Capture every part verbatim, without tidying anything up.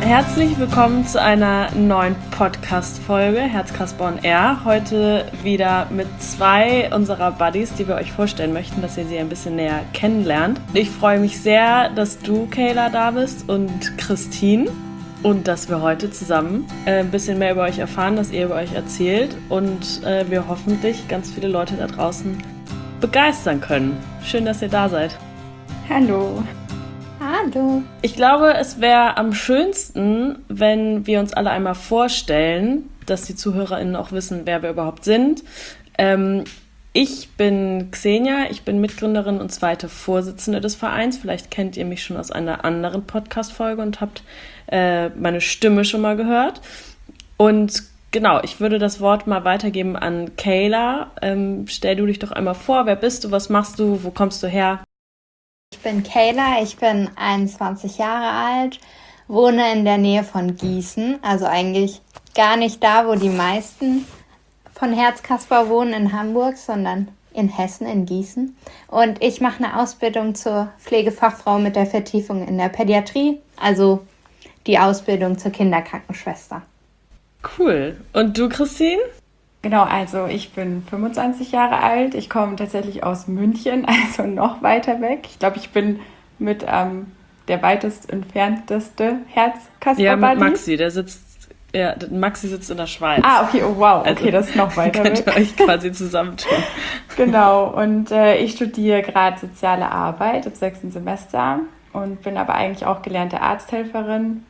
Herzlich willkommen zu einer neuen Podcast-Folge Herzkasper on Air. Heute wieder mit zwei unserer Buddies, die wir euch vorstellen möchten, dass ihr sie ein bisschen näher kennenlernt. Ich freue mich sehr, dass du, Kayla, da bist und Christine und dass wir heute zusammen äh, ein bisschen mehr über euch erfahren, dass ihr über euch erzählt und äh, wir hoffentlich ganz viele Leute da draußen begeistern können. Schön, dass ihr da seid. Hallo. Hallo. Ich glaube, es wäre am schönsten, wenn wir uns alle einmal vorstellen, dass die ZuhörerInnen auch wissen, wer wir überhaupt sind. Ähm, ich bin Xenia, ich bin Mitgründerin und zweite Vorsitzende des Vereins. Vielleicht kennt ihr mich schon aus einer anderen Podcast-Folge und habt äh, meine Stimme schon mal gehört. Und genau, ich würde das Wort mal weitergeben an Kayla. Ähm, stell du dich doch einmal vor, wer bist du, was machst du, wo kommst du her? Ich bin Kayla, ich bin einundzwanzig Jahre alt, wohne in der Nähe von Gießen, also eigentlich gar nicht da, wo die meisten von Herzkasper wohnen in Hamburg, sondern in Hessen, in Gießen. Und ich mache eine Ausbildung zur Pflegefachfrau mit der Vertiefung in der Pädiatrie, also die Ausbildung zur Kinderkrankenschwester. Cool. Und du, Christine? Genau, also ich bin fünfundzwanzig Jahre alt. Ich komme tatsächlich aus München, also noch weiter weg. Ich glaube, ich bin mit ähm, der weitest entfernteste Herzkasper-Buddy. Ja, mit Maxi, der sitzt, ja, Maxi sitzt in der Schweiz. Ah, okay, oh wow, okay, also, das ist noch weiter könnt weg. Könnt ihr euch quasi zusammentun. Genau, und äh, ich studiere gerade Soziale Arbeit im sechsten Semester und bin aber eigentlich auch gelernte Arzthelferin.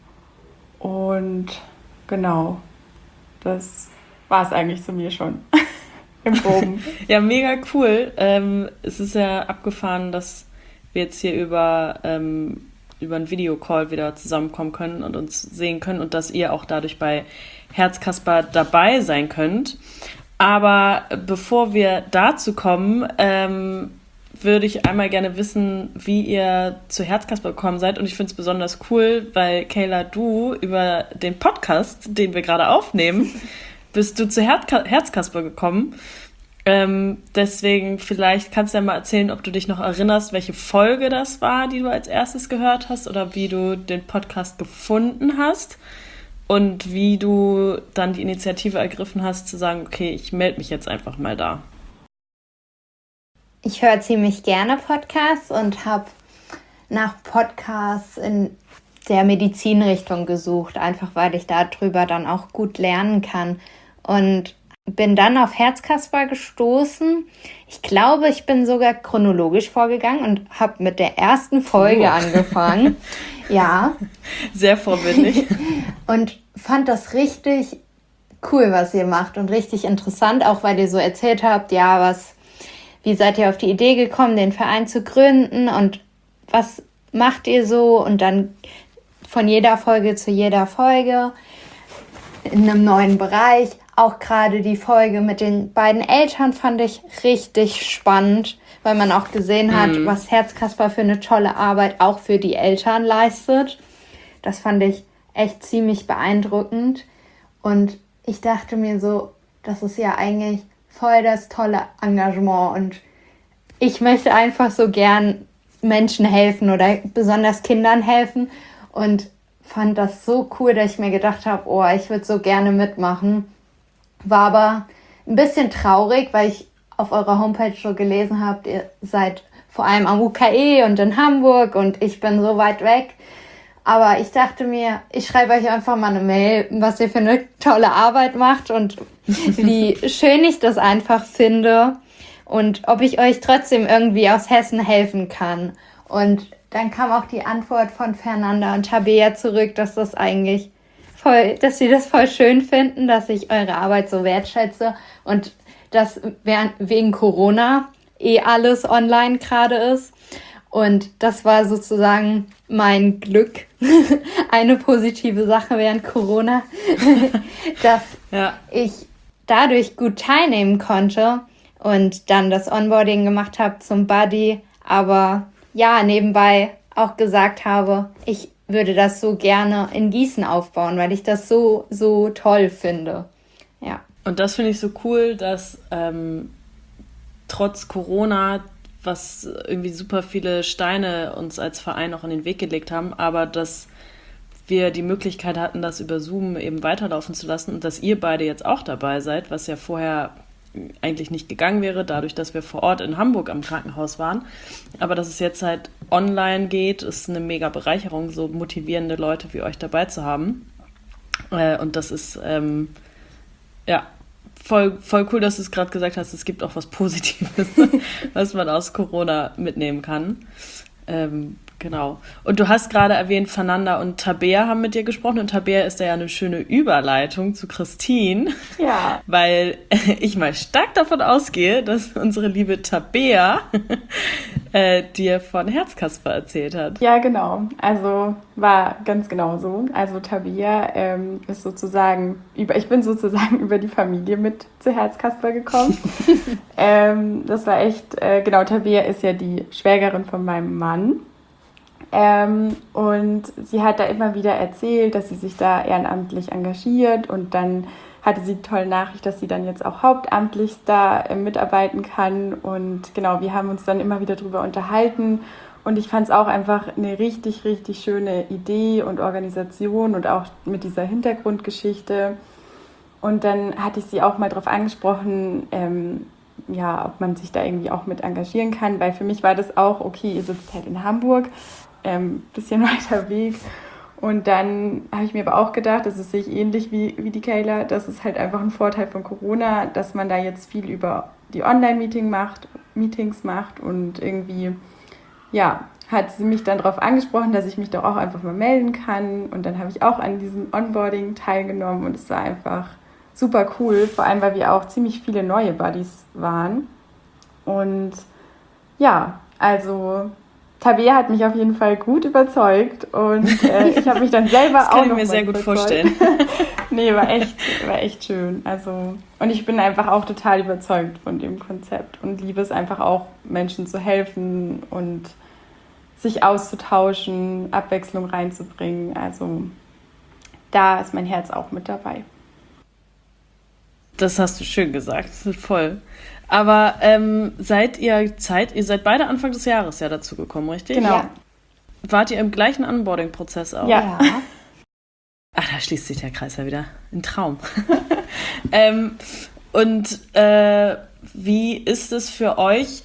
Und genau, das war es eigentlich zu mir schon im Groben. Ja, mega cool. Ähm, es ist ja abgefahren, dass wir jetzt hier über, ähm, über einen Videocall wieder zusammenkommen können und uns sehen können und dass ihr auch dadurch bei Herzkasper dabei sein könnt. Aber bevor wir dazu kommen, ähm, würde ich einmal gerne wissen, wie ihr zu Herzkasper gekommen seid. Und ich finde es besonders cool, weil Kayla, du über den Podcast, den wir gerade aufnehmen, bist du zu Herz- Herzkasper gekommen. Ähm, deswegen vielleicht kannst du ja mal erzählen, ob du dich noch erinnerst, welche Folge das war, die du als erstes gehört hast oder wie du den Podcast gefunden hast und wie du dann die Initiative ergriffen hast, zu sagen, okay, ich melde mich jetzt einfach mal da. Ich höre ziemlich gerne Podcasts und habe nach Podcasts in der Medizinrichtung gesucht, einfach weil ich darüber dann auch gut lernen kann. Und bin dann auf Herzkasper gestoßen. Ich glaube, ich bin sogar chronologisch vorgegangen und habe mit der ersten Folge oh. angefangen. Ja. Sehr vorbildlich. Und fand das richtig cool, was ihr macht und richtig interessant, auch weil ihr so erzählt habt, ja, was, wie seid ihr auf die Idee gekommen, den Verein zu gründen und was macht ihr so? Und dann von jeder Folge zu jeder Folge in einem neuen Bereich. Auch gerade die Folge mit den beiden Eltern fand ich richtig spannend, weil man auch gesehen hat, mhm. was Herzkasper für eine tolle Arbeit auch für die Eltern leistet. Das fand ich echt ziemlich beeindruckend. Und ich dachte mir so, das ist ja eigentlich voll das tolle Engagement. Und ich möchte einfach so gern Menschen helfen oder besonders Kindern helfen. Und fand das so cool, dass ich mir gedacht habe, oh, ich würde so gerne mitmachen. War aber ein bisschen traurig, weil ich auf eurer Homepage so gelesen habe, ihr seid vor allem am U K E und in Hamburg und ich bin so weit weg. Aber ich dachte mir, ich schreibe euch einfach mal eine Mail, was ihr für eine tolle Arbeit macht und wie schön ich das einfach finde und ob ich euch trotzdem irgendwie aus Hessen helfen kann. Und dann kam auch die Antwort von Fernanda und Tabea zurück, dass das eigentlich voll, dass sie das voll schön finden, dass ich eure Arbeit so wertschätze und dass während, wegen Corona eh alles online gerade ist. Und das war sozusagen mein Glück, eine positive Sache während Corona, dass ja. ich dadurch gut teilnehmen konnte und dann das Onboarding gemacht habe zum Buddy, aber ja, nebenbei auch gesagt habe, ich würde das so gerne in Gießen aufbauen, weil ich das so, so toll finde. Ja. Und das finde ich so cool, dass ähm, trotz Corona, was irgendwie super viele Steine uns als Verein auch in den Weg gelegt haben, aber dass wir die Möglichkeit hatten, das über Zoom eben weiterlaufen zu lassen und dass ihr beide jetzt auch dabei seid, was ja vorher eigentlich nicht gegangen wäre, dadurch, dass wir vor Ort in Hamburg am Krankenhaus waren. Aber dass es jetzt halt online geht, ist eine mega Bereicherung, so motivierende Leute wie euch dabei zu haben. Äh, und das ist, ähm, ja, voll, voll cool, dass du es gerade gesagt hast, es gibt auch was Positives, was man aus Corona mitnehmen kann. Ähm, Genau. Und du hast gerade erwähnt, Fernanda und Tabea haben mit dir gesprochen und Tabea ist da ja eine schöne Überleitung zu Christine. Ja. Weil ich mal stark davon ausgehe, dass unsere liebe Tabea äh, dir von Herzkasper erzählt hat. Ja, genau. Also war ganz genau so. Also Tabea ähm, ist sozusagen, über, ich bin sozusagen über die Familie mit zu Herzkasper gekommen. ähm, das war echt, äh, genau, Tabea ist ja die Schwägerin von meinem Mann. Ähm, und sie hat da immer wieder erzählt, dass sie sich da ehrenamtlich engagiert und dann hatte sie die tolle Nachricht, dass sie dann jetzt auch hauptamtlich da äh, mitarbeiten kann und genau, wir haben uns dann immer wieder drüber unterhalten und ich fand es auch einfach eine richtig, richtig schöne Idee und Organisation und auch mit dieser Hintergrundgeschichte und dann hatte ich sie auch mal darauf angesprochen, ähm, ja, ob man sich da irgendwie auch mit engagieren kann, weil für mich war das auch, okay, ihr sitzt halt in Hamburg, ähm, bisschen weiter Weg. Und dann habe ich mir aber auch gedacht, das ist sich ähnlich wie, wie die Kayla, das ist halt einfach ein Vorteil von Corona, dass man da jetzt viel über die Online-Meeting macht, Meetings macht und irgendwie, ja, hat sie mich dann darauf angesprochen, dass ich mich doch auch einfach mal melden kann und dann habe ich auch an diesem Onboarding teilgenommen und es war einfach super cool, vor allem, weil wir auch ziemlich viele neue Buddies waren und ja, also Tabea hat mich auf jeden Fall gut überzeugt und äh, ich habe mich dann selber das kann auch ich noch mir mal sehr gut überzeugt. vorstellen. Nee, war echt, war echt schön. Also, und ich bin einfach auch total überzeugt von dem Konzept und liebe es einfach auch, Menschen zu helfen und sich auszutauschen, Abwechslung reinzubringen. Also da ist mein Herz auch mit dabei. Das hast du schön gesagt, voll. Aber ähm, seid ihr Zeit, ihr seid beide Anfang des Jahres ja dazu gekommen, richtig? Genau. Ja. Wart ihr im gleichen Onboarding-Prozess auch? Ja. Ach, da schließt sich der Kreis ja wieder. Ein Traum. ähm, und äh, wie ist es für euch,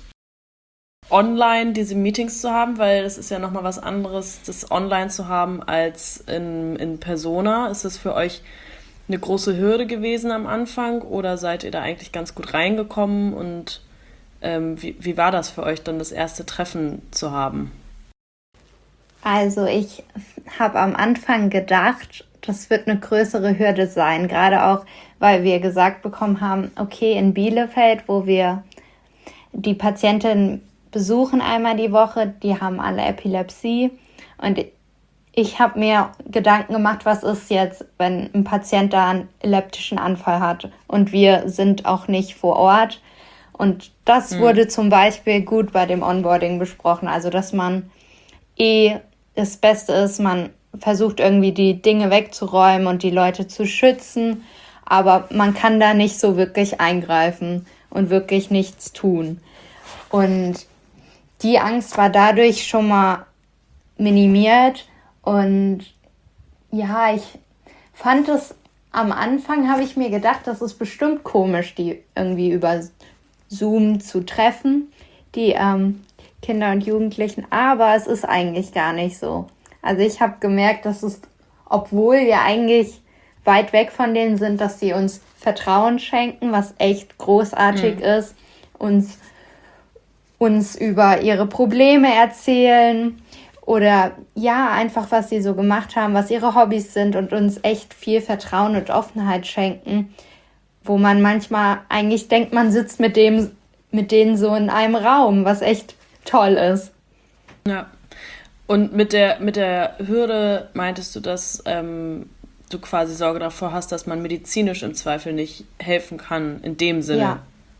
online diese Meetings zu haben? Weil das ist ja nochmal was anderes, das online zu haben als in, in Persona. Ist es für euch eine große Hürde gewesen am Anfang oder seid ihr da eigentlich ganz gut reingekommen und ähm, wie, wie war das für euch dann, das erste Treffen zu haben? Also ich habe am Anfang gedacht, das wird eine größere Hürde sein, gerade auch, weil wir gesagt bekommen haben, okay, in Bielefeld, wo wir die Patientinnen besuchen einmal die Woche, die haben alle Epilepsie und ich habe mir Gedanken gemacht, was ist jetzt, wenn ein Patient da einen epileptischen Anfall hat und wir sind auch nicht vor Ort. Und das mhm. wurde zum Beispiel gut bei dem Onboarding besprochen. Also, dass man eh das Beste ist, man versucht irgendwie die Dinge wegzuräumen und die Leute zu schützen, aber man kann da nicht so wirklich eingreifen und wirklich nichts tun. Und die Angst war dadurch schon mal minimiert. Und ja, ich fand es, am Anfang habe ich mir gedacht, das ist bestimmt komisch, die irgendwie über Zoom zu treffen, die ähm, Kinder und Jugendlichen, aber es ist eigentlich gar nicht so. Also ich habe gemerkt, dass es, obwohl wir eigentlich weit weg von denen sind, dass sie uns Vertrauen schenken, was echt großartig mhm. ist, uns, uns über ihre Probleme erzählen, oder ja, einfach was sie so gemacht haben, was ihre Hobbys sind und uns echt viel Vertrauen und Offenheit schenken, wo man manchmal eigentlich denkt, man sitzt mit dem, mit denen so in einem Raum, was echt toll ist. Ja, und mit der, mit der Hürde meintest du, dass ähm, du quasi Sorge davor hast, dass man medizinisch im Zweifel nicht helfen kann, in dem Sinne? Ja.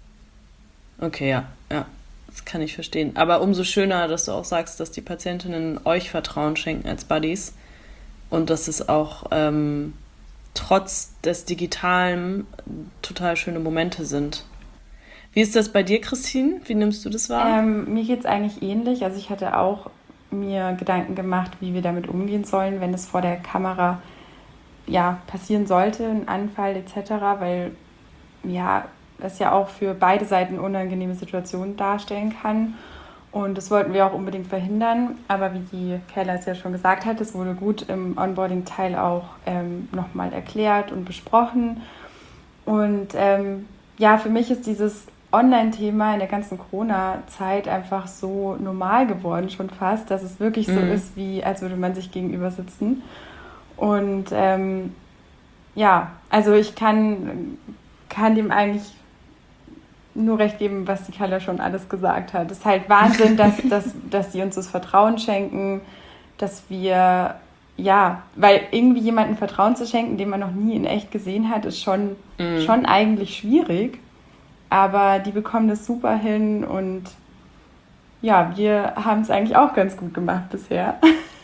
Okay, ja, ja. Das kann ich verstehen. Aber umso schöner, dass du auch sagst, dass die Patientinnen euch Vertrauen schenken als Buddies und dass es auch ähm, trotz des Digitalen total schöne Momente sind. Wie ist das bei dir, Christine? Wie nimmst du das wahr? Ähm, mir geht es eigentlich ähnlich. Also ich hatte auch mir Gedanken gemacht, wie wir damit umgehen sollen, wenn es vor der Kamera ja, passieren sollte, ein Anfall et cetera, weil ja, das ja auch für beide Seiten unangenehme Situationen darstellen kann. Und das wollten wir auch unbedingt verhindern. Aber wie die Kayla es ja schon gesagt hat, es wurde gut im Onboarding-Teil auch ähm, nochmal erklärt und besprochen. Und ähm, ja, für mich ist dieses Online-Thema in der ganzen Corona-Zeit einfach so normal geworden schon fast, dass es wirklich mhm. so ist, wie als würde man sich gegenüber sitzen. Und ähm, ja, also ich kann, kann dem eigentlich nur recht geben, was die Kayla schon alles gesagt hat. Es ist halt Wahnsinn, dass, dass, dass die uns das Vertrauen schenken, dass wir, ja, weil irgendwie jemandem Vertrauen zu schenken, den man noch nie in echt gesehen hat, ist schon, mhm. schon eigentlich schwierig. Aber die bekommen das super hin und ja, wir haben es eigentlich auch ganz gut gemacht bisher.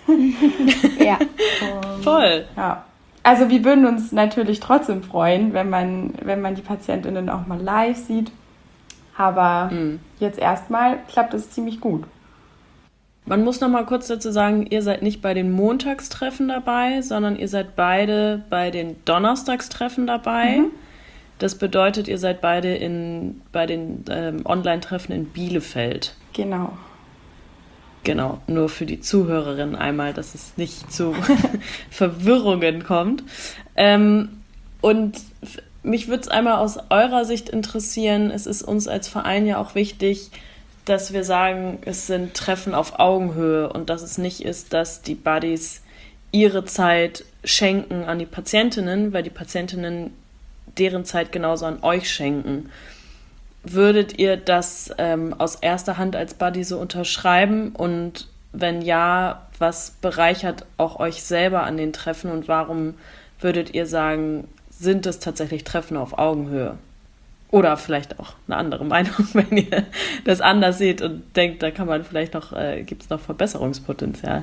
Ja, um, voll. Ja. Also wir würden uns natürlich trotzdem freuen, wenn man, wenn man die PatientInnen auch mal live sieht. Aber mhm. jetzt erstmal klappt es ziemlich gut. Man muss noch mal kurz dazu sagen, ihr seid nicht bei den Montagstreffen dabei, sondern ihr seid beide bei den Donnerstagstreffen dabei. Mhm. Das bedeutet, ihr seid beide in, bei den ähm, Online-Treffen in Bielefeld. Genau. Genau, nur für die Zuhörerinnen einmal, dass es nicht zu Verwirrungen kommt. Ähm, und f- mich würde es einmal aus eurer Sicht interessieren, es ist uns als Verein ja auch wichtig, dass wir sagen, es sind Treffen auf Augenhöhe und dass es nicht ist, dass die Buddies ihre Zeit schenken an die Patientinnen, weil die Patientinnen deren Zeit genauso an euch schenken. Würdet ihr das ähm, aus erster Hand als Buddy so unterschreiben? Und wenn ja, was bereichert auch euch selber an den Treffen und warum würdet ihr sagen, sind es tatsächlich Treffen auf Augenhöhe? Oder vielleicht auch eine andere Meinung, wenn ihr das anders seht und denkt, da kann man vielleicht noch, äh, gibt es noch Verbesserungspotenzial.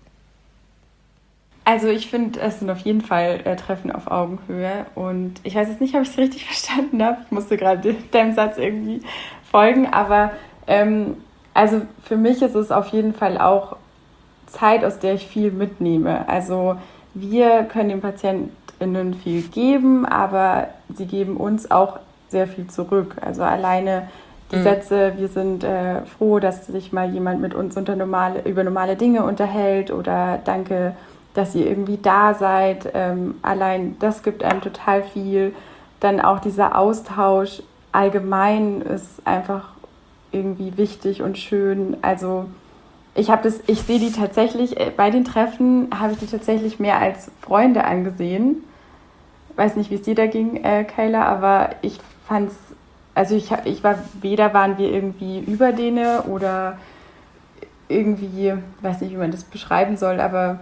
Also ich finde, es sind auf jeden Fall äh, Treffen auf Augenhöhe und ich weiß jetzt nicht, ob ich es richtig verstanden habe. Ich musste gerade deinem Satz irgendwie folgen, aber ähm, also für mich ist es auf jeden Fall auch Zeit, aus der ich viel mitnehme. Also wir können den PatientInnen viel geben, aber sie geben uns auch sehr viel zurück. Also alleine die mhm. Sätze, wir sind äh, froh, dass sich mal jemand mit uns unter normale, über normale Dinge unterhält oder danke, dass ihr irgendwie da seid. Ähm, allein das gibt einem total viel. Dann auch dieser Austausch allgemein ist einfach irgendwie wichtig und schön. Also ich habe das, ich sehe die tatsächlich, bei den Treffen habe ich die tatsächlich mehr als Freunde angesehen. Weiß nicht, wie es dir da ging, äh, Kayla, aber ich fand's, also ich, ich war, weder waren wir irgendwie über denen oder irgendwie, weiß nicht, wie man das beschreiben soll, aber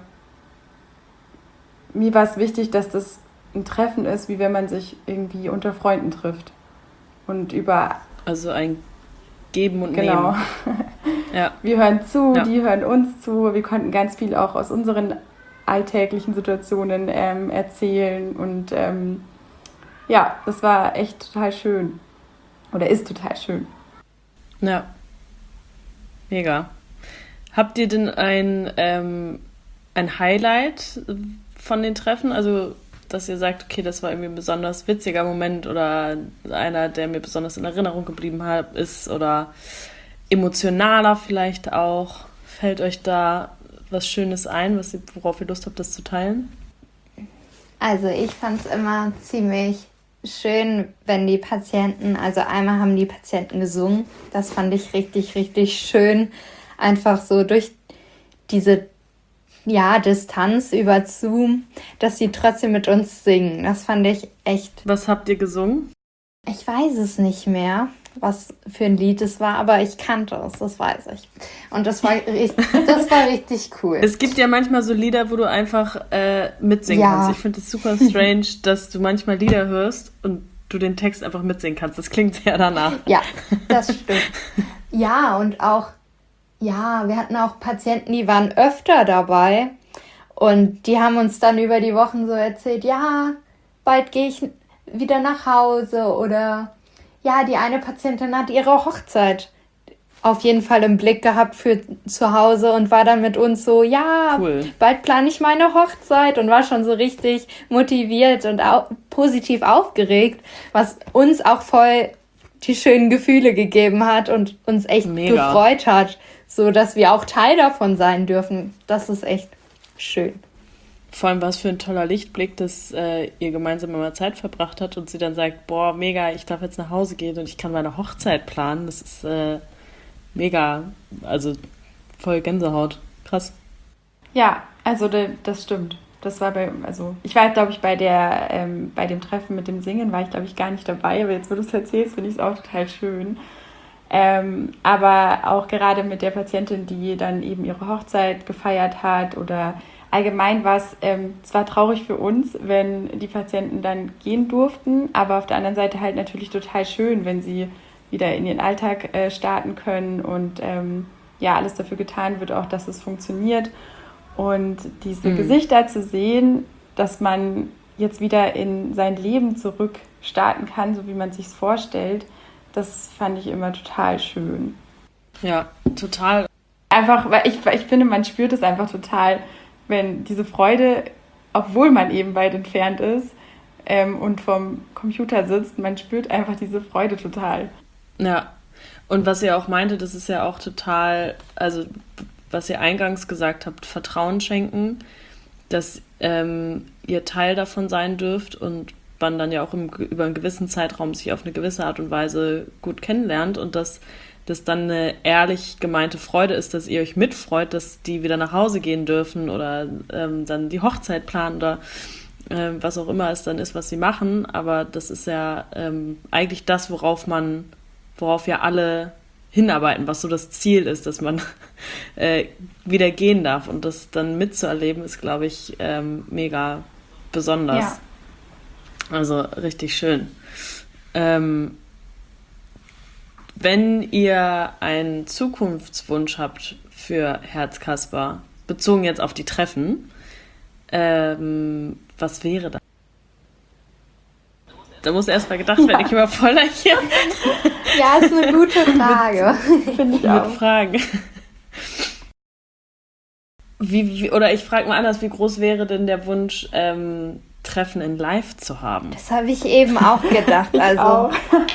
mir war es wichtig, dass das ein Treffen ist, wie wenn man sich irgendwie unter Freunden trifft. Und über... Also ein Geben und genau. Nehmen. Ja. Wir hören zu, ja. die hören uns zu. Wir konnten ganz viel auch aus unseren alltäglichen Situationen ähm, erzählen. Und ähm, ja, das war echt total schön. Oder ist total schön. Ja. Mega. Habt ihr denn ein, ähm, ein Highlight von den Treffen? Also, dass ihr sagt, okay, das war irgendwie ein besonders witziger Moment oder einer, der mir besonders in Erinnerung geblieben hat, ist oder emotionaler vielleicht auch. Fällt euch da was Schönes ein, was ihr, worauf ihr Lust habt, das zu teilen? Also ich fand es immer ziemlich schön, wenn die Patienten, also einmal haben die Patienten gesungen, das fand ich richtig, richtig schön, einfach so durch diese ja, Distanz über Zoom, dass sie trotzdem mit uns singen. Das fand ich echt... Was habt ihr gesungen? Ich weiß es nicht mehr, was für ein Lied es war, aber ich kannte es, das weiß ich. Und das war, das war richtig cool. Es gibt ja manchmal so Lieder, wo du einfach äh, mitsingen ja. kannst. Ich finde es super strange, dass du manchmal Lieder hörst und du den Text einfach mitsingen kannst. Das klingt sehr danach. Ja, das stimmt. Ja, und auch Ja, wir hatten auch Patienten, die waren öfter dabei und die haben uns dann über die Wochen so erzählt, ja, bald gehe ich wieder nach Hause oder ja, die eine Patientin hat ihre Hochzeit auf jeden Fall im Blick gehabt für zu Hause und war dann mit uns so, ja, cool. Bald plane ich meine Hochzeit und war schon so richtig motiviert und au- positiv aufgeregt, was uns auch voll die schönen Gefühle gegeben hat und uns echt Mega. gefreut hat, so dass wir auch Teil davon sein dürfen. Das ist echt schön. Vor allem was für ein toller Lichtblick, dass äh, ihr gemeinsam immer Zeit verbracht habt und sie dann sagt, boah, mega, ich darf jetzt nach Hause gehen und ich kann meine Hochzeit planen. Das ist äh, mega, also voll Gänsehaut. Krass. Ja, also das stimmt. Das war bei, also ich war, glaube ich, bei der, ähm, bei dem Treffen mit dem Singen war ich, glaube ich, gar nicht dabei, aber jetzt, wo du es erzählst, finde ich es auch total schön. Ähm, aber auch gerade mit der Patientin, die dann eben ihre Hochzeit gefeiert hat oder allgemein war es ähm, zwar traurig für uns, wenn die Patienten dann gehen durften, aber auf der anderen Seite halt natürlich total schön, wenn sie wieder in ihren Alltag äh, starten können und ähm, ja, alles dafür getan wird, auch dass es funktioniert. Und diese mhm. Gesichter zu sehen, dass man jetzt wieder in sein Leben zurück starten kann, so wie man sich es vorstellt, das fand ich immer total schön. Ja, total. Einfach, weil ich, ich finde, man spürt es einfach total, wenn diese Freude, obwohl man eben weit entfernt ist ähm, und vom Computer sitzt, man spürt einfach diese Freude total. Ja, und was ihr auch meinte, das ist ja auch total, also was ihr eingangs gesagt habt, Vertrauen schenken, dass ähm, ihr Teil davon sein dürft und man dann ja auch im, über einen gewissen Zeitraum sich auf eine gewisse Art und Weise gut kennenlernt und dass das dann eine ehrlich gemeinte Freude ist, dass ihr euch mitfreut, dass die wieder nach Hause gehen dürfen oder ähm, dann die Hochzeit planen oder ähm, was auch immer es dann ist, was sie machen. Aber das ist ja ähm, eigentlich das, worauf man, worauf ja alle hinarbeiten, was so das Ziel ist, dass man äh, wieder gehen darf. Und das dann mitzuerleben, ist, glaube ich, ähm, mega besonders. Ja. Also richtig schön. Ähm, Wenn ihr einen Zukunftswunsch habt für Herzkasper, bezogen jetzt auf die Treffen, ähm, was wäre das? Da muss erst mal gedacht werden, ja. Ich immer voller hier. Ja, ist eine gute Frage. Finde ich auch. Mit Fragen. Wie, wie, oder ich frage mal anders, wie groß wäre denn der Wunsch, ähm, Treffen in Live zu haben? Das habe ich eben auch gedacht. Also auch.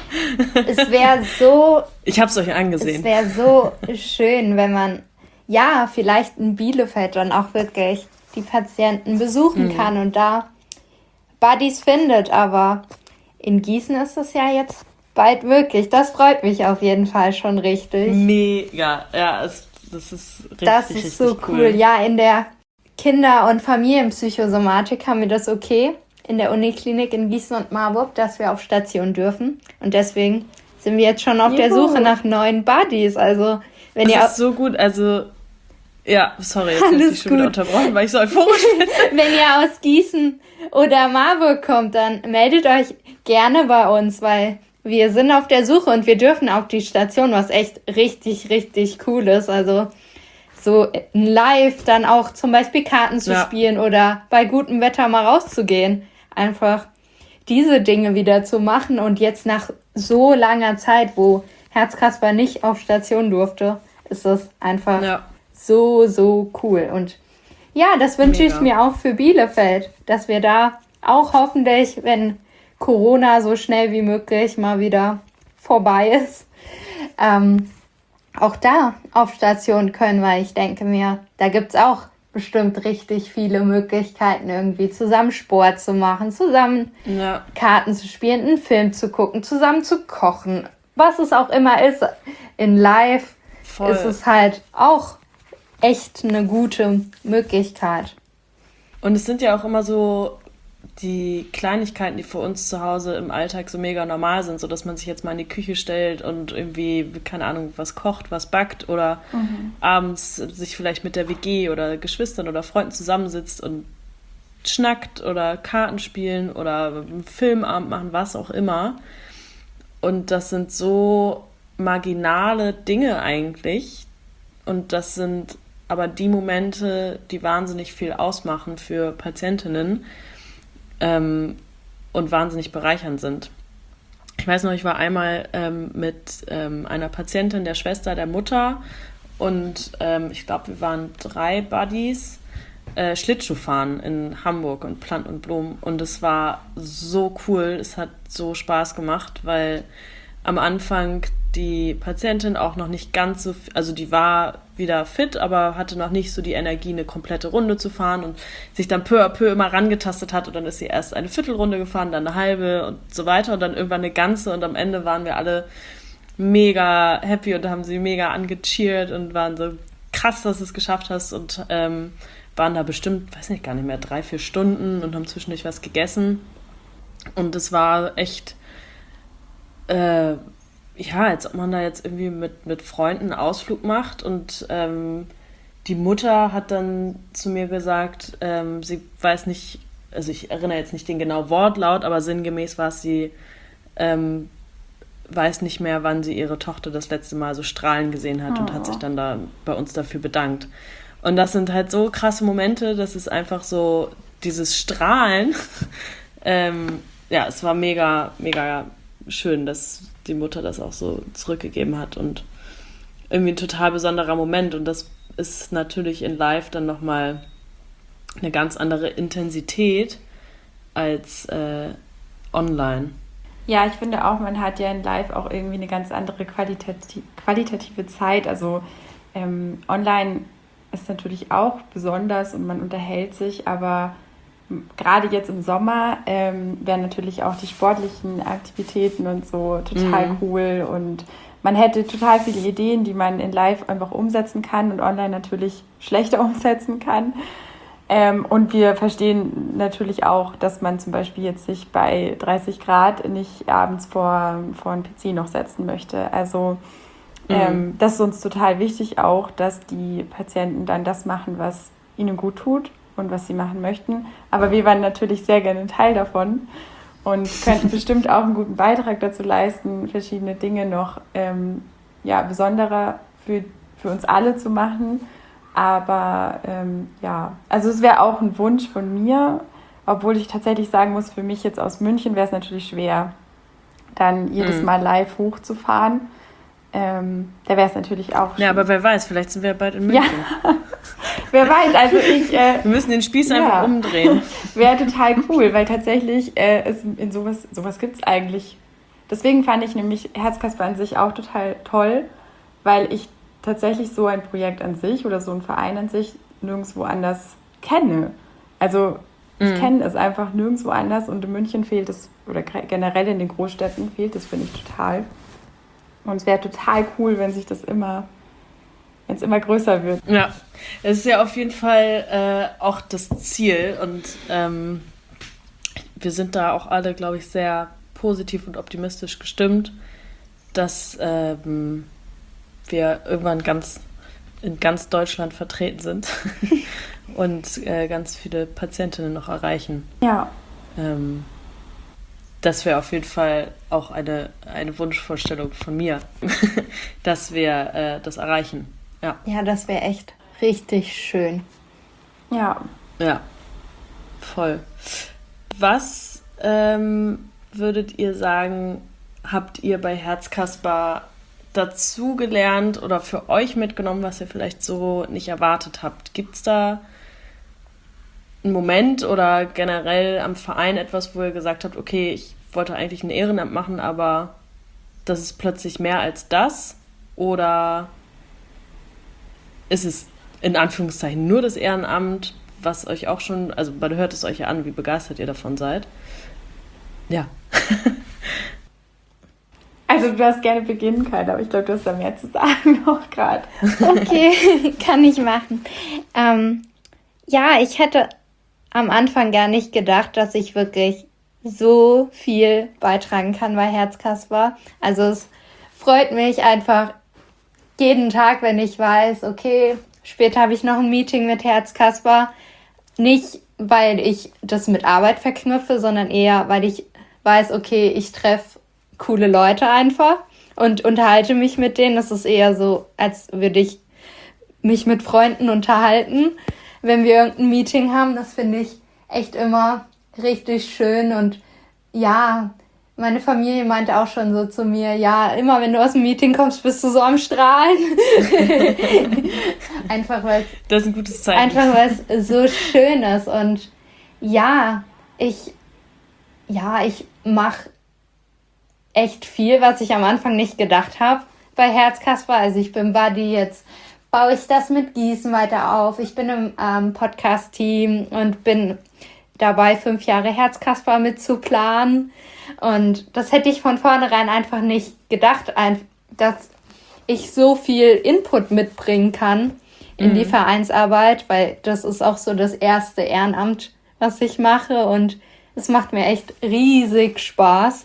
Es wäre so. Ich habe es euch angesehen. Es wäre so schön, wenn man ja vielleicht in Bielefeld dann auch wirklich die Patienten besuchen mhm. kann und da Buddies findet. Aber in Gießen ist es ja jetzt bald möglich. Das freut mich auf jeden Fall schon richtig. Mega, ja, es, das ist richtig, Das ist richtig so cool. cool. Ja, in der Kinder- und Familienpsychosomatik haben wir das okay in der Uniklinik in Gießen und Marburg, dass wir auf Station dürfen. Und deswegen sind wir jetzt schon auf Juhu. der Suche nach neuen Buddies. Also, wenn das ihr ist so gut. Also, ja, sorry, jetzt habe ich dich schon wieder unterbrochen, weil ich so euphorisch bin. Wenn ihr aus Gießen oder Marburg kommt, dann meldet euch gerne bei uns, weil wir sind auf der Suche und wir dürfen auf die Station, was echt richtig, richtig cool ist. Also, so live dann auch zum Beispiel Karten zu ja. spielen oder bei gutem Wetter mal rauszugehen. Einfach diese Dinge wieder zu machen und jetzt nach so langer Zeit, wo Herzkasper nicht auf Station durfte, ist das einfach ja. so, so cool. Und ja, das wünsche ich mir auch für Bielefeld, dass wir da auch hoffentlich, wenn Corona so schnell wie möglich mal wieder vorbei ist, ähm, auch da auf Station können, weil ich denke mir, da gibt's auch bestimmt richtig viele Möglichkeiten, irgendwie zusammen Sport zu machen, zusammen ja. Karten zu spielen, einen Film zu gucken, zusammen zu kochen, was es auch immer ist. In Live Voll. ist es halt auch echt eine gute Möglichkeit. Und es sind ja auch immer so die Kleinigkeiten, die für uns zu Hause im Alltag so mega normal sind, so dass man sich jetzt mal in die Küche stellt und irgendwie, keine Ahnung, was kocht, was backt oder mhm. abends sich vielleicht mit der W G oder Geschwistern oder Freunden zusammensitzt und schnackt oder Karten spielen oder einen Filmabend machen, was auch immer. Und das sind so marginale Dinge eigentlich und das sind aber die Momente, die wahnsinnig viel ausmachen für Patientinnen, Ähm, und wahnsinnig bereichernd sind. Ich weiß noch, ich war einmal ähm, mit ähm, einer Patientin, der Schwester, der Mutter und ähm, ich glaube, wir waren drei Buddies, äh, Schlittschuh fahren in Hamburg und Plant und Blumen und es war so cool, es hat so Spaß gemacht, weil am Anfang die Patientin auch noch nicht ganz so, also die war wieder fit, aber hatte noch nicht so die Energie, eine komplette Runde zu fahren und sich dann peu à peu immer rangetastet hat und dann ist sie erst eine Viertelrunde gefahren, dann eine halbe und so weiter und dann irgendwann eine ganze und am Ende waren wir alle mega happy und haben sie mega angecheert und waren so krass, dass du es geschafft hast und ähm, waren da bestimmt, weiß nicht, gar nicht mehr, drei, vier Stunden und haben zwischendurch was gegessen und es war echt äh, ja, als ob man da jetzt irgendwie mit, mit Freunden einen Ausflug macht und ähm, die Mutter hat dann zu mir gesagt, ähm, sie weiß nicht, also ich erinnere jetzt nicht den genauen Wortlaut, aber sinngemäß war es, sie ähm, weiß nicht mehr, wann sie ihre Tochter das letzte Mal so strahlen gesehen hat oh. und hat sich dann da bei uns dafür bedankt. Und das sind halt so krasse Momente, das ist einfach so dieses Strahlen. ähm, ja, es war mega, mega schön, dass die Mutter das auch so zurückgegeben hat und irgendwie ein total besonderer Moment und das ist natürlich in Live dann nochmal eine ganz andere Intensität als äh, online. Ja, ich finde auch, man hat ja in Live auch irgendwie eine ganz andere qualitati- qualitative Zeit, also ähm, online ist natürlich auch besonders und man unterhält sich, aber gerade jetzt im Sommer ähm, wären natürlich auch die sportlichen Aktivitäten und so total mhm. cool und man hätte total viele Ideen, die man in Live einfach umsetzen kann und online natürlich schlechter umsetzen kann. Ähm, und wir verstehen natürlich auch, dass man zum Beispiel jetzt sich bei dreißig Grad nicht abends vor, vor einen P C noch setzen möchte. Also mhm. ähm, das ist uns total wichtig auch, dass die Patienten dann das machen, was ihnen gut tut und was sie machen möchten. Aber wir waren natürlich sehr gerne ein Teil davon und könnten bestimmt auch einen guten Beitrag dazu leisten, verschiedene Dinge noch ähm, ja, besonderer für, für uns alle zu machen. Aber ähm, ja, also es wäre auch ein Wunsch von mir, obwohl ich tatsächlich sagen muss, für mich jetzt aus München wäre es natürlich schwer, dann jedes mhm. Mal live hochzufahren. Ähm, da wäre es natürlich auch schön. Ja, aber wer weiß, vielleicht sind wir bald in München. Ja. Wer weiß, also ich... Äh, wir müssen den Spieß ja. einfach umdrehen. Wäre total cool, weil tatsächlich äh, ist in sowas, sowas gibt es eigentlich. Deswegen fand ich nämlich Herzkasper an sich auch total toll, weil ich tatsächlich so ein Projekt an sich oder so ein Verein an sich nirgendwo anders kenne. Also ich mhm. kenne es einfach nirgendwo anders und in München fehlt es, oder generell in den Großstädten fehlt es, finde ich, total. Und es wäre total cool, wenn sich das immer, wenn es immer größer wird. Ja, es ist ja auf jeden Fall äh, auch das Ziel und ähm, wir sind da auch alle, glaube ich, sehr positiv und optimistisch gestimmt, dass ähm, wir irgendwann ganz in ganz Deutschland vertreten sind und äh, ganz viele Patientinnen noch erreichen. Ja. Ähm, Das wäre auf jeden Fall auch eine, eine Wunschvorstellung von mir, dass wir äh, das erreichen. Ja, ja, das wäre echt richtig schön. Ja. Ja, voll. Was ähm, würdet ihr sagen, habt ihr bei Herzkasper dazu gelernt oder für euch mitgenommen, was ihr vielleicht so nicht erwartet habt? Gibt es da einen Moment oder generell am Verein etwas, wo ihr gesagt habt, okay, ich wollte eigentlich ein Ehrenamt machen, aber das ist plötzlich mehr als das? Oder ist es in Anführungszeichen nur das Ehrenamt, was euch auch schon, also man hört es euch ja an, wie begeistert ihr davon seid? Ja. Also du darfst gerne beginnen können, aber ich glaube, du hast da mehr zu sagen noch gerade. Okay, kann ich machen. Ähm, ja, ich hätte am Anfang gar nicht gedacht, dass ich wirklich so viel beitragen kann bei Herzkasper. Also es freut mich einfach jeden Tag, wenn ich weiß, okay, später habe ich noch ein Meeting mit Herzkasper. Nicht, weil ich das mit Arbeit verknüpfe, sondern eher, weil ich weiß, okay, ich treffe coole Leute einfach und unterhalte mich mit denen. Das ist eher so, als würde ich mich mit Freunden unterhalten, wenn wir irgendein Meeting haben. Das finde ich echt immer richtig schön und ja, meine Familie meinte auch schon so zu mir, ja, immer wenn du aus dem Meeting kommst, bist du so am Strahlen. Einfach weil das ist ein gutes Zeichen. Einfach weil es so schön ist. Und ja, ich, ja, ich mache echt viel, was ich am Anfang nicht gedacht habe bei Herzkasper. Also ich bin Buddy, jetzt baue ich das mit Gießen weiter auf. Ich bin im ähm, Podcast-Team und bin dabei, fünf Jahre Herzkasper mitzuplanen. Und das hätte ich von vornherein einfach nicht gedacht, dass ich so viel Input mitbringen kann in mhm. die Vereinsarbeit, weil das ist auch so das erste Ehrenamt, was ich mache. Und es macht mir echt riesig Spaß.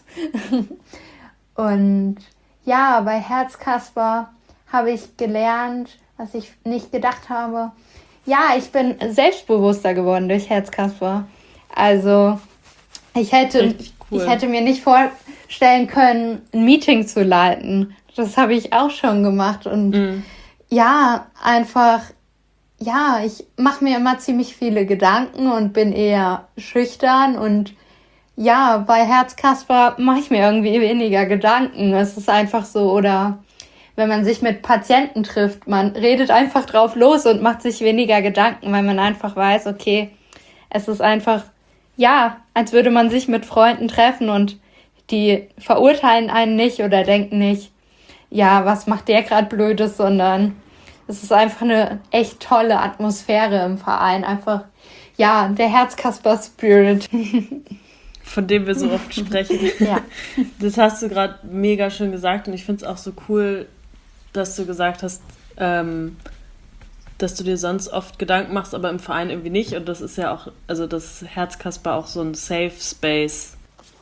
Und ja, bei Herzkasper habe ich gelernt, was ich nicht gedacht habe. Ja, ich bin selbstbewusster geworden durch Herzkasper. Also ich hätte, cool. ich hätte mir nicht vorstellen können, ein Meeting zu leiten. Das habe ich auch schon gemacht. Und mm. ja, einfach, ja, ich mache mir immer ziemlich viele Gedanken und bin eher schüchtern. Und ja, bei Herzkasper mache ich mir irgendwie weniger Gedanken. Es ist einfach so, oder wenn man sich mit Patienten trifft, man redet einfach drauf los und macht sich weniger Gedanken, weil man einfach weiß, okay, es ist einfach, ja, als würde man sich mit Freunden treffen und die verurteilen einen nicht oder denken nicht, ja, was macht der gerade Blödes, sondern es ist einfach eine echt tolle Atmosphäre im Verein. Einfach, ja, der Herzkasper-Spirit. Von dem wir so oft sprechen. Ja. Das hast du gerade mega schön gesagt und ich finde es auch so cool, dass du gesagt hast, ähm, dass du dir sonst oft Gedanken machst, aber im Verein irgendwie nicht. Und das ist ja auch, also dass Herzkasper auch so ein Safe Space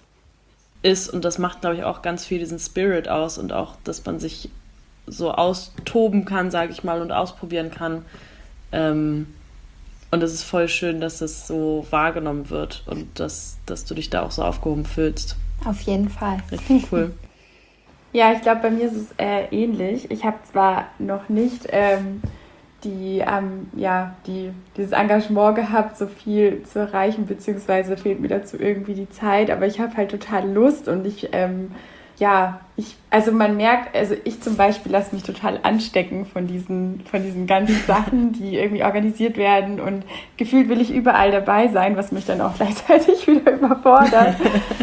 ist. Und das macht, glaube ich, auch ganz viel diesen Spirit aus und auch, dass man sich so austoben kann, sage ich mal, und ausprobieren kann. Ähm, und es ist voll schön, dass das so wahrgenommen wird und dass, dass du dich da auch so aufgehoben fühlst. Auf jeden Fall. Richtig cool. Ja, ich glaube, bei mir ist es äh, ähnlich. Ich habe zwar noch nicht ähm, die, ähm, ja, die, dieses Engagement gehabt, so viel zu erreichen, beziehungsweise fehlt mir dazu irgendwie die Zeit, aber ich habe halt total Lust und ich, ähm, ja, ich, also man merkt, also ich zum Beispiel lasse mich total anstecken von diesen, von diesen ganzen Sachen, die irgendwie organisiert werden und gefühlt will ich überall dabei sein, was mich dann auch gleichzeitig wieder überfordert.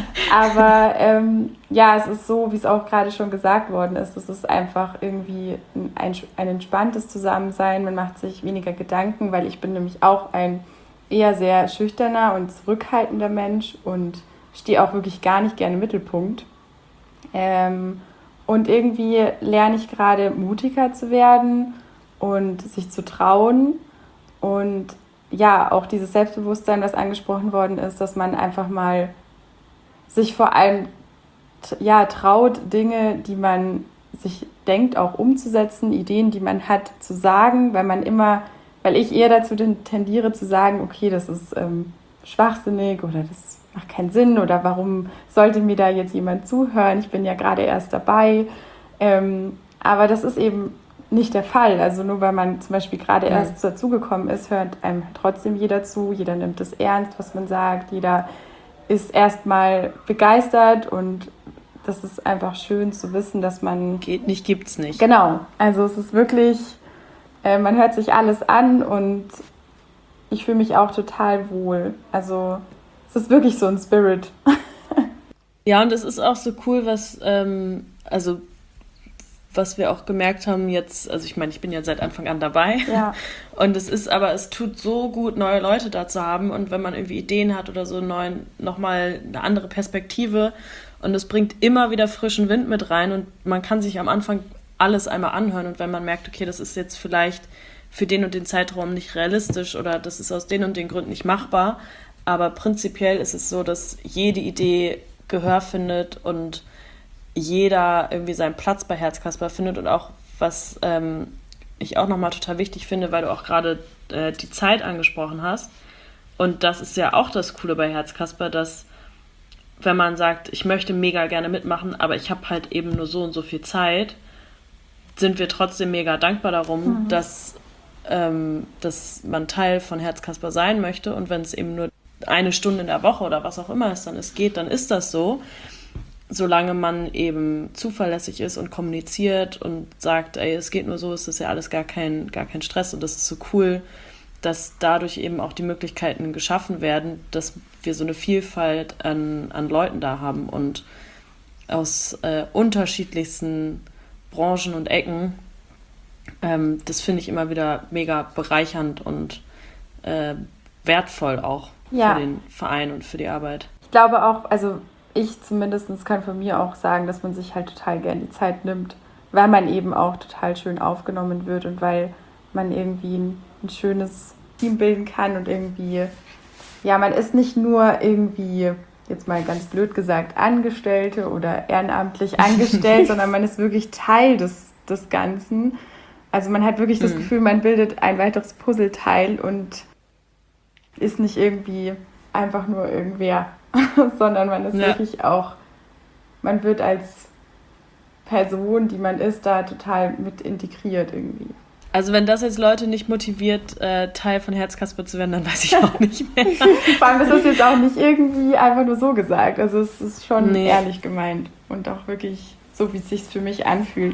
Aber ähm, ja, es ist so, wie es auch gerade schon gesagt worden ist, es ist einfach irgendwie ein, ein entspanntes Zusammensein, man macht sich weniger Gedanken, weil ich bin nämlich auch ein eher sehr schüchterner und zurückhaltender Mensch und stehe auch wirklich gar nicht gerne im Mittelpunkt. Ähm, und irgendwie lerne ich gerade mutiger zu werden und sich zu trauen und ja, auch dieses Selbstbewusstsein, was angesprochen worden ist, dass man einfach mal sich vor allem ja, traut, Dinge, die man sich denkt, auch umzusetzen, Ideen, die man hat, zu sagen, weil man immer, weil ich eher dazu tendiere zu sagen, okay, das ist ähm, schwachsinnig oder das macht keinen Sinn oder warum sollte mir da jetzt jemand zuhören? Ich bin ja gerade erst dabei. Ähm, aber das ist eben nicht der Fall. Also nur weil man zum Beispiel gerade ja. erst dazugekommen ist, hört einem trotzdem jeder zu. Jeder nimmt es ernst, was man sagt. Jeder ist erstmal begeistert und das ist einfach schön zu wissen, dass man... Geht nicht, gibt's nicht. Genau. Also es ist wirklich, äh, man hört sich alles an und ich fühle mich auch total wohl. Also es ist wirklich so ein Spirit. Ja, und es ist auch so cool, was, ähm, also was wir auch gemerkt haben jetzt, also ich meine, ich bin ja seit Anfang an dabei. Ja. Und es ist aber, es tut so gut, neue Leute da zu haben. Und wenn man irgendwie Ideen hat oder so neuen, nochmal eine andere Perspektive und es bringt immer wieder frischen Wind mit rein und man kann sich am Anfang alles einmal anhören. Und wenn man merkt, okay, das ist jetzt vielleicht für den und den Zeitraum nicht realistisch oder das ist aus den und den Gründen nicht machbar, aber prinzipiell ist es so, dass jede Idee Gehör findet und jeder irgendwie seinen Platz bei Herzkasper findet und auch, was ähm, ich auch nochmal total wichtig finde, weil du auch gerade äh, die Zeit angesprochen hast. Und das ist ja auch das Coole bei Herzkasper, dass wenn man sagt, ich möchte mega gerne mitmachen, aber ich habe halt eben nur so und so viel Zeit, sind wir trotzdem mega dankbar darum, mhm. dass, ähm, dass man Teil von Herzkasper sein möchte. Und wenn es eben nur eine Stunde in der Woche oder was auch immer es dann ist, geht, dann ist das so. solange man eben zuverlässig ist und kommuniziert und sagt, ey, es geht nur so, ist das ja alles gar kein, gar kein Stress und das ist so cool, dass dadurch eben auch die Möglichkeiten geschaffen werden, dass wir so eine Vielfalt an, an Leuten da haben und aus äh, unterschiedlichsten Branchen und Ecken. Ähm, das finde ich immer wieder mega bereichernd und äh, wertvoll auch Ja. für den Verein und für die Arbeit. Ich glaube auch, also ich zumindest kann von mir auch sagen, dass man sich halt total gern die Zeit nimmt, weil man eben auch total schön aufgenommen wird und weil man irgendwie ein, ein schönes Team bilden kann und irgendwie, ja, man ist nicht nur irgendwie, jetzt mal ganz blöd gesagt, Angestellte oder ehrenamtlich angestellt, sondern man ist wirklich Teil des, des Ganzen. Also man hat wirklich das Mhm. Gefühl, man bildet ein weiteres Puzzleteil und ist nicht irgendwie einfach nur irgendwer, sondern man ist Ja. wirklich auch, man wird als Person, die man ist, da total mit integriert irgendwie. Also wenn das jetzt Leute nicht motiviert, äh, Teil von Herzkasper zu werden, dann weiß ich auch nicht mehr. Vor allem ist das jetzt auch nicht irgendwie einfach nur so gesagt. Also es ist schon Nee. ehrlich gemeint und auch wirklich so, wie es sich für mich anfühlt.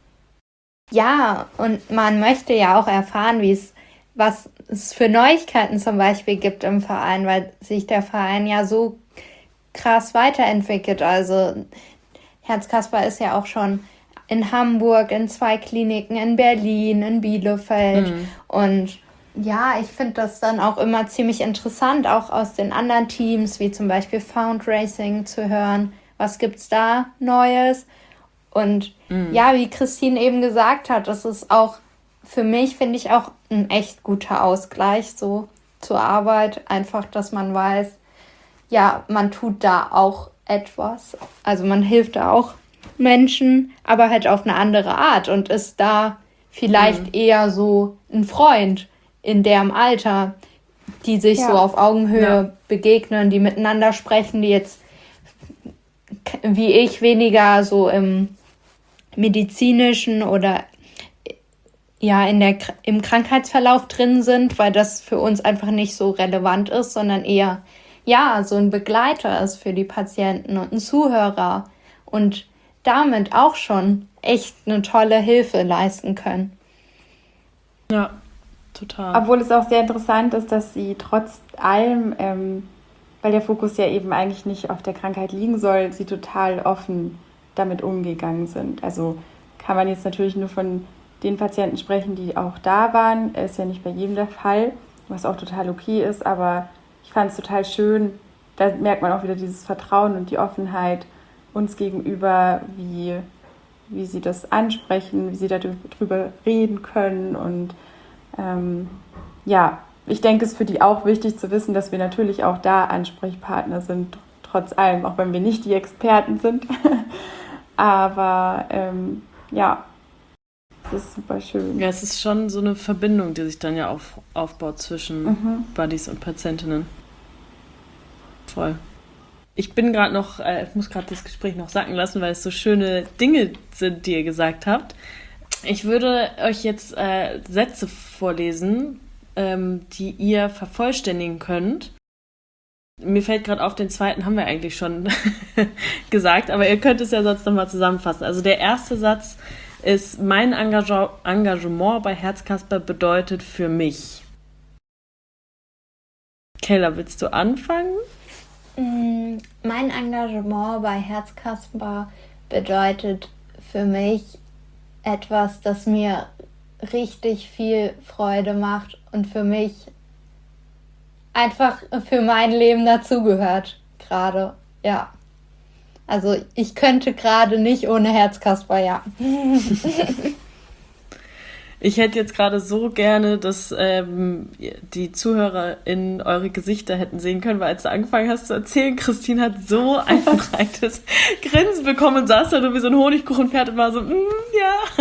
Ja, und man möchte ja auch erfahren, wie es, was es für Neuigkeiten zum Beispiel gibt im Verein, weil sich der Verein ja so krass weiterentwickelt. Also Herzkasper ist ja auch schon in Hamburg, in zwei Kliniken, in Berlin, in Bielefeld. Mhm. Und ja, ich finde das dann auch immer ziemlich interessant, auch aus den anderen Teams, wie zum Beispiel Found Racing, zu hören, was gibt's da Neues. Und Mhm. ja, wie Christine eben gesagt hat, das ist auch für mich, finde ich, auch ein echt guter Ausgleich so zur Arbeit. Einfach, dass man weiß, ja, man tut da auch etwas. Also man hilft da auch Menschen, aber halt auf eine andere Art und ist da vielleicht Mhm. eher so ein Freund in deren Alter, die sich Ja. so auf Augenhöhe Ja. begegnen, die miteinander sprechen, die jetzt k- wie ich weniger so im medizinischen oder ja in der Kr- im Krankheitsverlauf drin sind, weil das für uns einfach nicht so relevant ist, sondern eher ja so ein Begleiter ist für die Patienten und ein Zuhörer und damit auch schon echt eine tolle Hilfe leisten können. Ja, total. Obwohl es auch sehr interessant ist, dass sie trotz allem, ähm, weil der Fokus ja eben eigentlich nicht auf der Krankheit liegen soll, sie total offen damit umgegangen sind. Also kann man jetzt natürlich nur von den Patienten sprechen, die auch da waren. Ist ja nicht bei jedem der Fall, was auch total okay ist, aber ich fand es total schön. Da merkt man auch wieder dieses Vertrauen und die Offenheit uns gegenüber, wie, wie sie das ansprechen, wie sie darüber reden können. Und ähm, ja, ich denke, es ist für die auch wichtig zu wissen, dass wir natürlich auch da Ansprechpartner sind, trotz allem, auch wenn wir nicht die Experten sind. Aber ähm, ja, es ist super schön. Ja, es ist schon so eine Verbindung, die sich dann ja auf, aufbaut zwischen Mhm. Buddies und Patientinnen. Voll. Ich bin gerade noch, äh, ich muss gerade das Gespräch noch sacken lassen, weil es so schöne Dinge sind, die ihr gesagt habt. Ich würde euch jetzt äh, Sätze vorlesen, ähm, die ihr vervollständigen könnt. Mir fällt gerade auf, den zweiten haben wir eigentlich schon gesagt, aber ihr könnt es ja sonst nochmal zusammenfassen. Also der erste Satz ist, mein Engage- Engagement bei Herzkasper bedeutet für mich. Kayla, willst du anfangen? Mm, Mein Engagement bei Herzkasper bedeutet für mich etwas, das mir richtig viel Freude macht und für mich einfach für mein Leben dazugehört gerade. Ja. Also ich könnte gerade nicht ohne Herzkasper, ja. Ich hätte jetzt gerade so gerne, dass ähm, die ZuhörerInnen eure Gesichter hätten sehen können, weil als du angefangen hast zu erzählen, Christine hat so ein breites Grinsen bekommen und saß da nur wie so ein Honigkuchenpferd und war so, mm, ja.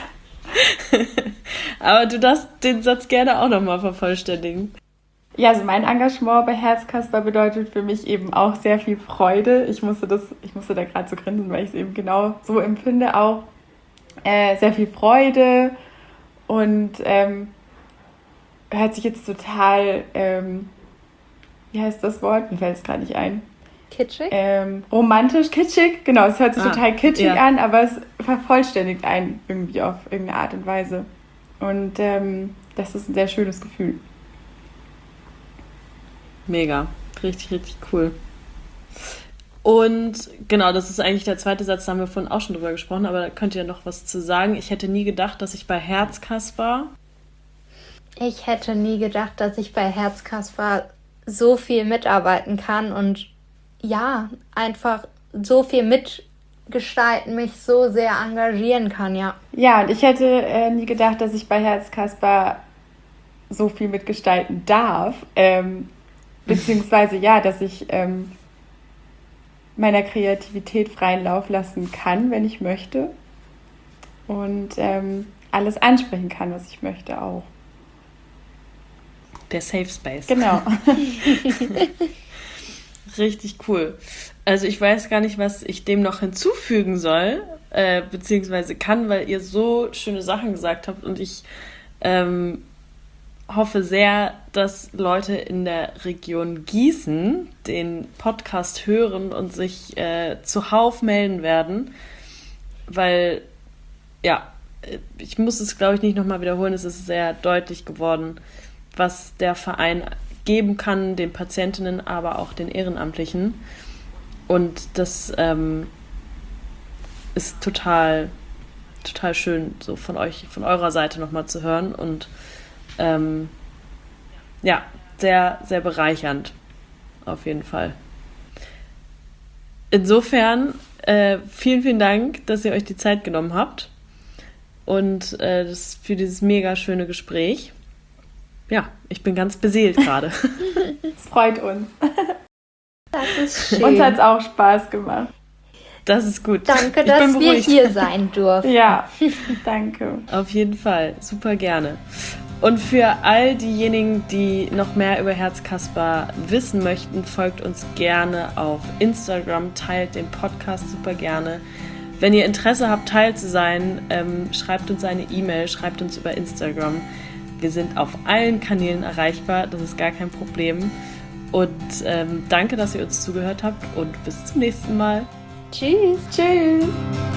Aber du darfst den Satz gerne auch nochmal vervollständigen. Ja, also mein Engagement bei Herzkasper bedeutet für mich eben auch sehr viel Freude. Ich musste das, ich musste da gerade so grinsen, weil ich es eben genau so empfinde auch. Äh, sehr viel Freude und ähm, hört sich jetzt total, ähm, wie heißt das Wort? Mir fällt es gerade nicht ein. Kitschig? Ähm, romantisch, kitschig, genau, es hört sich Ah, total kitschig ja. an, aber es vervollständigt einen irgendwie auf irgendeine Art und Weise. Und ähm, das ist ein sehr schönes Gefühl. Mega. Richtig, richtig cool. Und genau, das ist eigentlich der zweite Satz, da haben wir vorhin auch schon drüber gesprochen, aber da könnt ihr noch was zu sagen. Ich hätte nie gedacht, dass ich bei Herzkasper Ich hätte nie gedacht, dass ich bei Herzkasper so viel mitarbeiten kann und ja, einfach so viel mitgestalten, mich so sehr engagieren kann, ja. Ja, und ich hätte äh, nie gedacht, dass ich bei Herzkasper so viel mitgestalten darf. Ähm, beziehungsweise ja, dass ich ähm, meiner Kreativität freien Lauf lassen kann, wenn ich möchte. Und ähm, alles ansprechen kann, was ich möchte auch. der Safe Space. Genau. Richtig cool. Also ich weiß gar nicht, was ich dem noch hinzufügen soll, äh, beziehungsweise kann, weil ihr so schöne Sachen gesagt habt und ich ähm, hoffe sehr, dass Leute in der Region Gießen den Podcast hören und sich äh, zuhauf melden werden, weil, ja, ich muss es, glaube ich, nicht nochmal wiederholen, es ist sehr deutlich geworden, was der Verein geben kann, den Patientinnen, aber auch den Ehrenamtlichen. Und das ähm, ist total, total schön, so von euch, von eurer Seite nochmal zu hören und ähm, ja, sehr, sehr bereichernd, auf jeden Fall. Insofern, äh, vielen, vielen Dank, dass ihr euch die Zeit genommen habt und äh, das, für dieses mega schöne Gespräch. Ja, ich bin ganz beseelt gerade. Es freut uns. Das ist schön. Uns hat es auch Spaß gemacht. Das ist gut. Danke, ich dass bin wir beruhigt. hier sein durften. Ja, danke. Auf jeden Fall, super gerne. Und für all diejenigen, die noch mehr über Herzkasper wissen möchten, folgt uns gerne auf Instagram, teilt den Podcast super gerne. Wenn ihr Interesse habt, Teil zu sein, ähm, schreibt uns eine E-Mail, schreibt uns über Instagram. Wir sind auf allen Kanälen erreichbar, das ist gar kein Problem. Und ähm, danke, dass ihr uns zugehört habt und bis zum nächsten Mal. Tschüss. Tschüss.